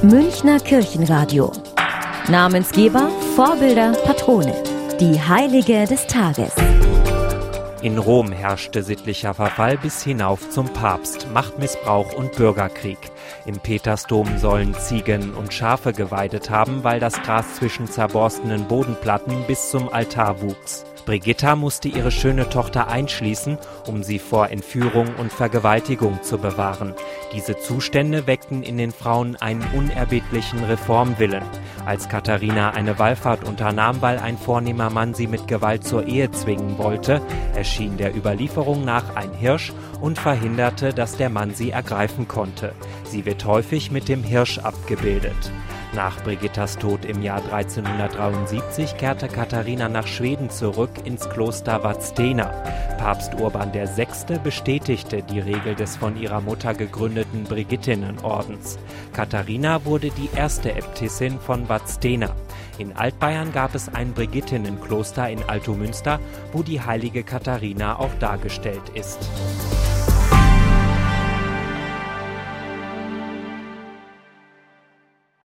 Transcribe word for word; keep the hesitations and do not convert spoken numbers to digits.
Münchner Kirchenradio. Namensgeber, Vorbilder, Patrone. Die Heilige des Tages. In Rom herrschte sittlicher Verfall bis hinauf zum Papst, Machtmissbrauch und Bürgerkrieg. Im Petersdom sollen Ziegen und Schafe geweidet haben, weil das Gras zwischen zerborstenen Bodenplatten bis zum Altar wuchs. Brigitta musste ihre schöne Tochter einschließen, um sie vor Entführung und Vergewaltigung zu bewahren. Diese Zustände weckten in den Frauen einen unerbittlichen Reformwillen. Als Katharina eine Wallfahrt unternahm, weil ein vornehmer Mann sie mit Gewalt zur Ehe zwingen wollte, erschien der Überlieferung nach ein Hirsch und verhinderte, dass der Mann sie ergreifen konnte. Sie wird häufig mit dem Hirsch abgebildet. Nach Brigittas Tod im Jahr dreizehnhundertdreiundsiebzig kehrte Katharina nach Schweden zurück ins Kloster Vadstena. Papst Urban der Sechste bestätigte die Regel des von ihrer Mutter gegründeten Brigittinnenordens. Katharina wurde die erste Äbtissin von Vadstena. In Altbayern gab es ein Brigittinnenkloster in Altomünster, wo die heilige Katharina auch dargestellt ist.